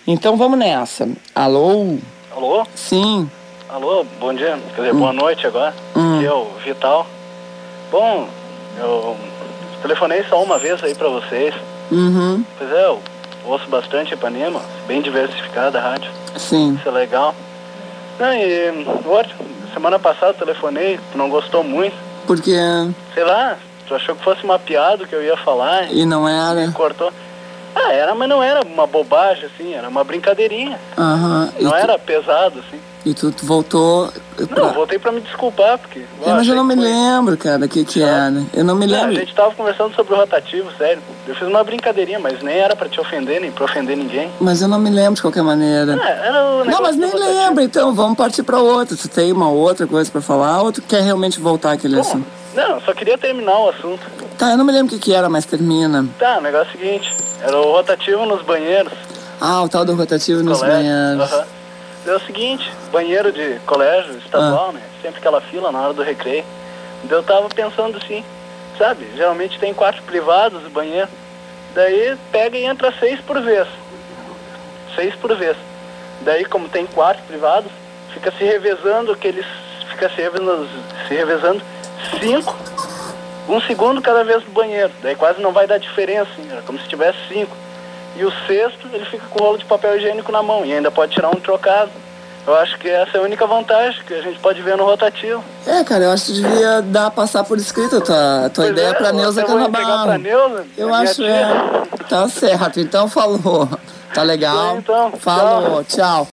Então vamos nessa. Alô? Alô? Sim. Alô, bom dia. Quer dizer, boa noite agora. Aqui é o Vital. Bom, eu telefonei só uma vez aí pra vocês. Pois é, eu ouço bastante Ipanema, bem diversificada a rádio. Sim. Isso é legal. Não, e semana passada eu telefonei, tu não gostou muito. Porque... Sei lá, tu achou que fosse uma piada que eu ia falar. E não era? Me cortou. Era, mas não era uma bobagem, assim, era uma brincadeirinha. Não era pesado, assim. E tu voltou... Não, voltei pra me desculpar, porque... mas eu não me lembro, cara, o que era. Eu não me lembro. A gente tava conversando sobre o rotativo, sério. Eu fiz uma brincadeirinha, mas nem era pra te ofender, nem pra ofender ninguém. Mas eu não me lembro de qualquer maneira. Era o negócio. Não, mas nem lembro, então vamos partir pra outra. Tu tem uma outra coisa pra falar ou tu quer realmente voltar aquele assunto? Não, só queria terminar o assunto. Tá, eu não me lembro o que era, mas termina. Tá, o negócio é o seguinte, era o rotativo nos banheiros. O tal do rotativo nos banheiros. É o seguinte, banheiro de colégio estadual, né? Sempre aquela fila na hora do recreio. Eu tava pensando assim, sabe? Geralmente tem quartos privados no banheiro. Daí pega e entra 6 por vez. 6 por vez. Daí, como tem quartos privados, fica se revezando se revezando 5, 1 segundo cada vez no banheiro. Daí quase não vai dar diferença, assim, era como se tivesse 5. E o sexto, ele fica com o rolo de papel higiênico na mão e ainda pode tirar um trocado. Eu acho que essa é a única vantagem que a gente pode ver no rotativo. Cara, eu acho que devia passar por escrito a tua ideia pra Neuza Canabarro. Eu acho, tá certo. Então falou. Tá legal? Então, falou, tchau.